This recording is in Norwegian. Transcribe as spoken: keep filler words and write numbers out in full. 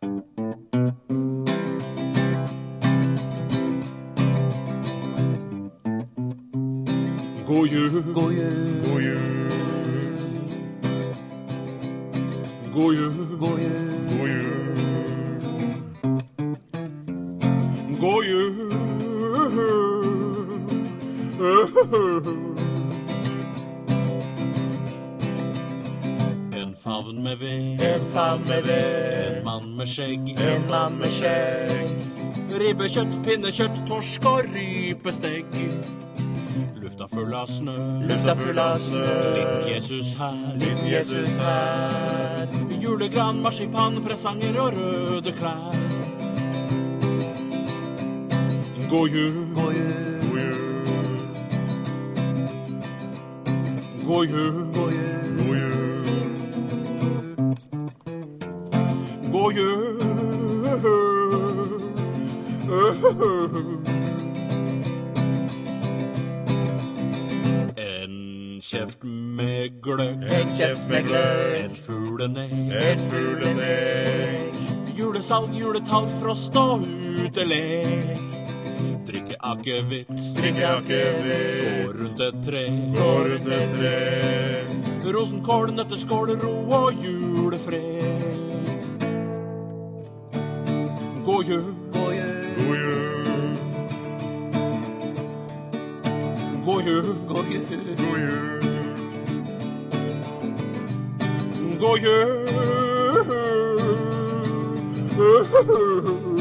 God jul, God jul, god jul, god jul, god jul, god jul, god jul. En favn med ved, en favn med ved, en mann med skjegg, en mann med skjegg, ribbekjøtt, pinnekjøtt, torsk og rypestegg. Lufta full av snø, lufta full av snø, liten Jesus her, liten Jesus her, julegran, marsipan, presanger og røde klær. God jul, god jul, god jul, god jul, god jul, god jul. En kjeft med gløgg, en kjeft med gløgg, et fuglenegg, et fuglenegg, julesalg, juletalg, frost og utelek. Drikke akevitt, drikke akevitt, gå rundt et tre, gå rundt et tre, rosenkål, nøtteskål, ro og julefred. God jul, god jul, god jul, god jul, god jul, god jul, god jul.